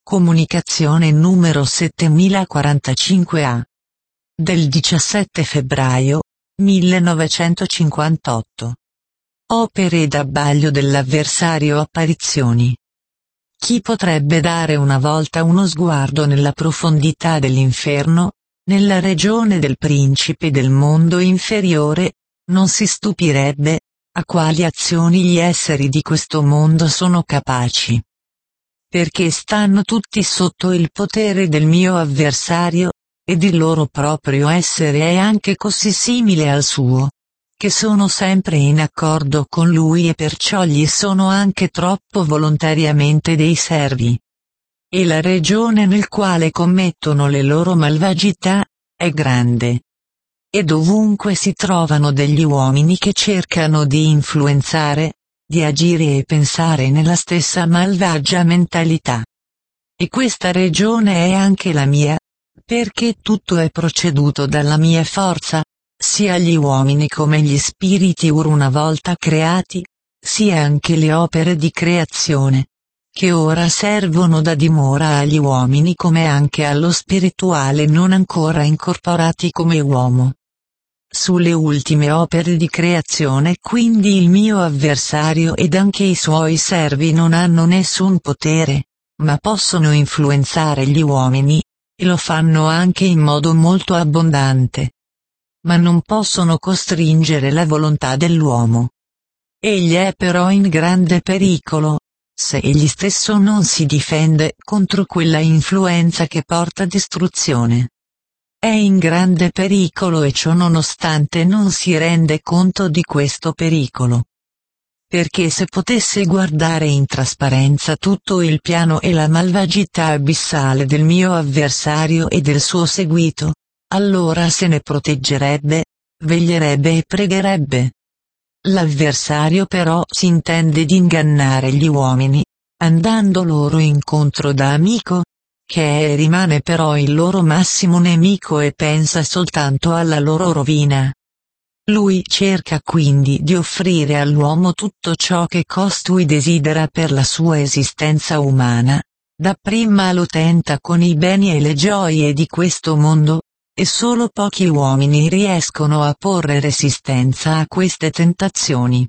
Comunicazione numero 7045A. Del 17 febbraio 1958. Opere ed abbaglio dell'avversario. Apparizioni. Chi potrebbe dare una volta uno sguardo nella profondità dell'inferno, nella regione del principe del mondo inferiore, non si stupirebbe a quali azioni gli esseri di questo mondo sono capaci. Perché stanno tutti sotto il potere del mio avversario, ed il loro proprio essere è anche così simile al suo, che sono sempre in accordo con lui e perciò gli sono anche troppo volontariamente dei servi. E la regione nel quale commettono le loro malvagità è grande. E dovunque si trovano degli uomini che cercano di influenzare, di agire e pensare nella stessa malvagia mentalità. E questa regione è anche la mia, perché tutto è proceduto dalla mia forza, sia gli uomini come gli spiriti una volta creati, sia anche le opere di creazione, che ora servono da dimora agli uomini come anche allo spirituale non ancora incorporati come uomo. Sulle ultime opere di creazione quindi il mio avversario ed anche i suoi servi non hanno nessun potere, ma possono influenzare gli uomini, e lo fanno anche in modo molto abbondante. Ma non possono costringere la volontà dell'uomo. Egli è però in grande pericolo, se egli stesso non si difende contro quella influenza che porta distruzione. È in grande pericolo e ciò nonostante non si rende conto di questo pericolo. Perché se potesse guardare in trasparenza tutto il piano e la malvagità abissale del mio avversario e del suo seguito, allora se ne proteggerebbe, veglierebbe e pregherebbe. L'avversario però si intende di ingannare gli uomini, andando loro incontro da amico, che è e rimane però il loro massimo nemico e pensa soltanto alla loro rovina. Lui cerca quindi di offrire all'uomo tutto ciò che costui desidera per la sua esistenza umana, dapprima lo tenta con i beni e le gioie di questo mondo, e solo pochi uomini riescono a porre resistenza a queste tentazioni.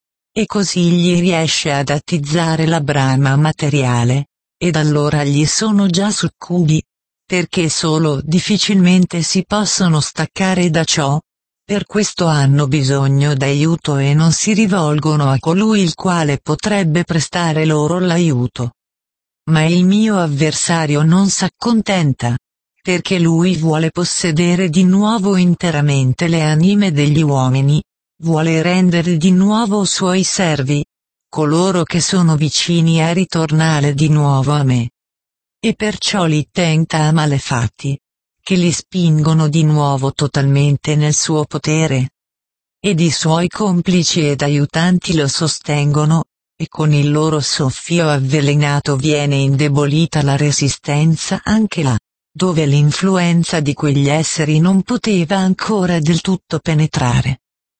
E così gli riesce ad attizzare la brama materiale. Ed allora gli sono già succubi, perché solo difficilmente si possono staccare da ciò, per questo hanno bisogno d'aiuto e non si rivolgono a colui il quale potrebbe prestare loro l'aiuto. Ma il mio avversario non s'accontenta, perché lui vuole possedere di nuovo interamente le anime degli uomini, vuole rendere di nuovo suoi servi, coloro che sono vicini a ritornare di nuovo a me. E perciò li tenta a malefatti, che li spingono di nuovo totalmente nel suo potere. Ed i suoi complici ed aiutanti lo sostengono, e con il loro soffio avvelenato viene indebolita la resistenza anche là, dove l'influenza di quegli esseri non poteva ancora del tutto penetrare.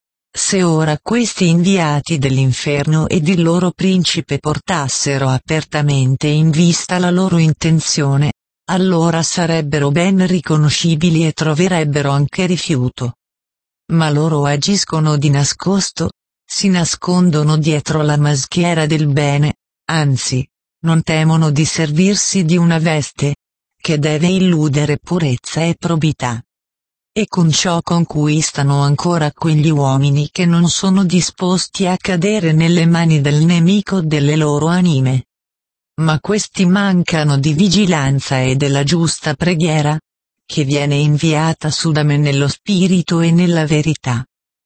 Se ora questi inviati dell'inferno ed il loro principe portassero apertamente in vista la loro intenzione, allora sarebbero ben riconoscibili e troverebbero anche rifiuto. Ma loro agiscono di nascosto, si nascondono dietro la maschera del bene, anzi, non temono di servirsi di una veste, che deve illudere purezza e probità. E con ciò conquistano ancora quegli uomini che non sono disposti a cadere nelle mani del nemico delle loro anime. Ma questi mancano di vigilanza e della giusta preghiera, che viene inviata su da me nello spirito e nella verità.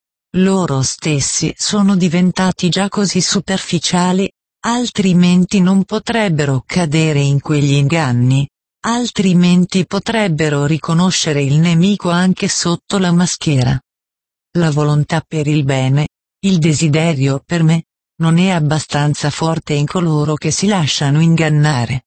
Loro stessi sono diventati già così superficiali, altrimenti non potrebbero cadere in quegli inganni. Altrimenti potrebbero riconoscere il nemico anche sotto la maschera. La volontà per il bene, il desiderio per me, non è abbastanza forte in coloro che si lasciano ingannare.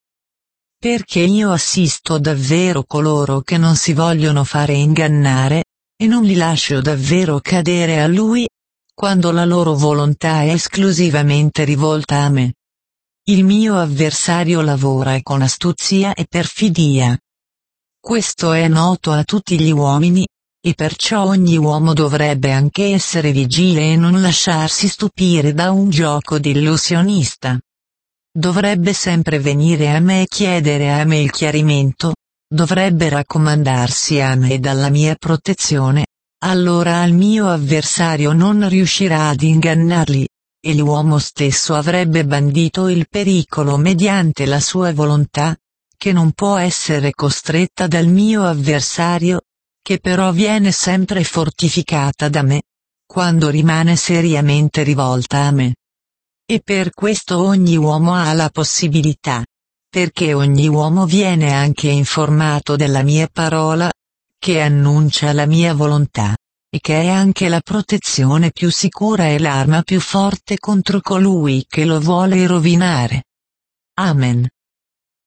Perché io assisto davvero coloro che non si vogliono fare ingannare, e non li lascio davvero cadere a lui, quando la loro volontà è esclusivamente rivolta a me. Il mio avversario lavora con astuzia e perfidia. Questo è noto a tutti gli uomini, e perciò ogni uomo dovrebbe anche essere vigile e non lasciarsi stupire da un gioco d'illusionista. Dovrebbe sempre venire a me e chiedere a me il chiarimento, dovrebbe raccomandarsi a me dalla mia protezione, allora al mio avversario non riuscirà ad ingannarli, e l'uomo stesso avrebbe bandito il pericolo mediante la sua volontà, che non può essere costretta dal mio avversario, che però viene sempre fortificata da me, quando rimane seriamente rivolta a me. E per questo ogni uomo ha la possibilità, perché ogni uomo viene anche informato della mia parola, che annuncia la mia volontà, e che è anche la protezione più sicura e l'arma più forte contro colui che lo vuole rovinare. Amen.